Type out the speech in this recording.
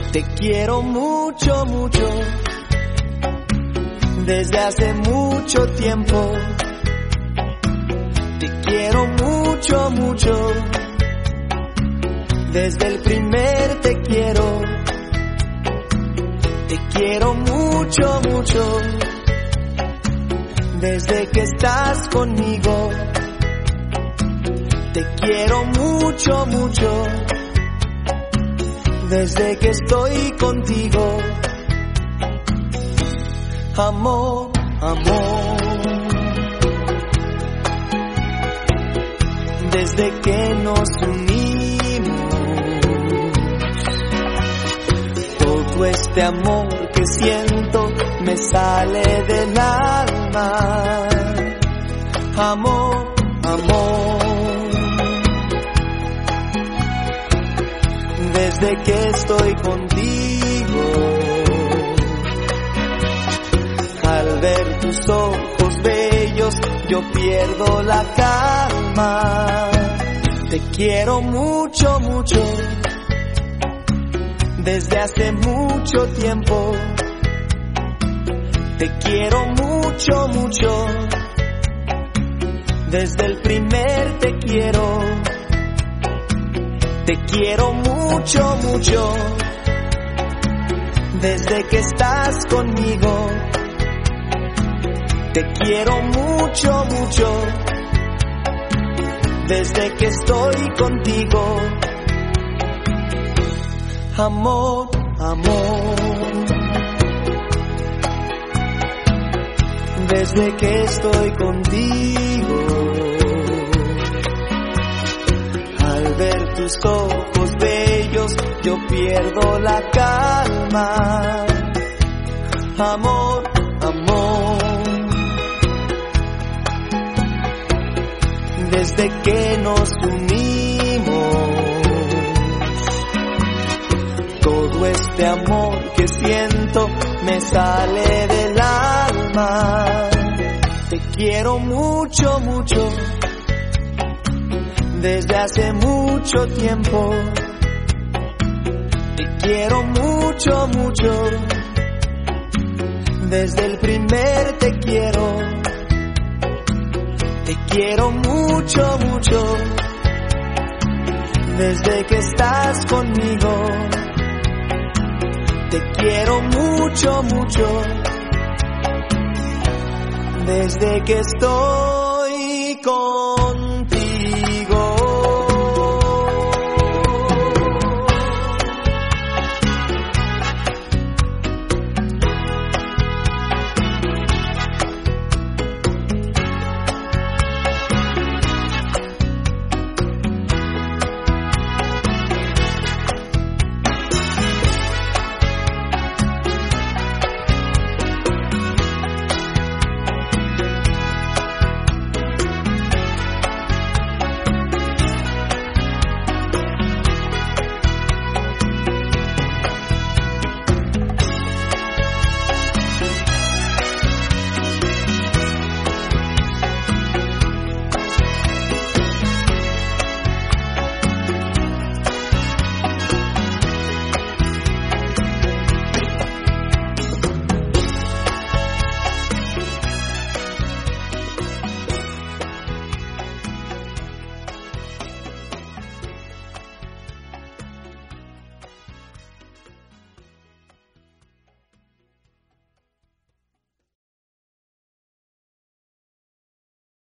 Te quiero mucho, mucho, desde hace mucho tiempo. Te quiero mucho, mucho, desde el primer te quiero. Te quiero mucho, mucho, desde que estás conmigo. Te quiero mucho, mucho, desde que estoy contigo. Amor, amor, desde que nos unimos, todo este amor que siento me sale del alma. Amor, amor, desde que estoy contigo, al ver tus ojos bellos yo pierdo la calma. Te quiero mucho, mucho, desde hace mucho tiempo. Te quiero mucho, mucho, desde el primer te quiero. Te quiero mucho, mucho, desde que estás conmigo. Te quiero mucho, mucho, desde que estoy contigo. Amor, amor, desde que estoy contigo, al ver tus ojos bellos yo pierdo la calma. Amor, amor, desde que nos unimos, todo este amor que siento me sale del alma. Te quiero mucho, mucho, desde hace mucho tiempo. Te quiero mucho, mucho, desde el primer te quiero. Te quiero mucho, mucho, desde que estás conmigo. Te quiero mucho, mucho, desde que estoy contigo.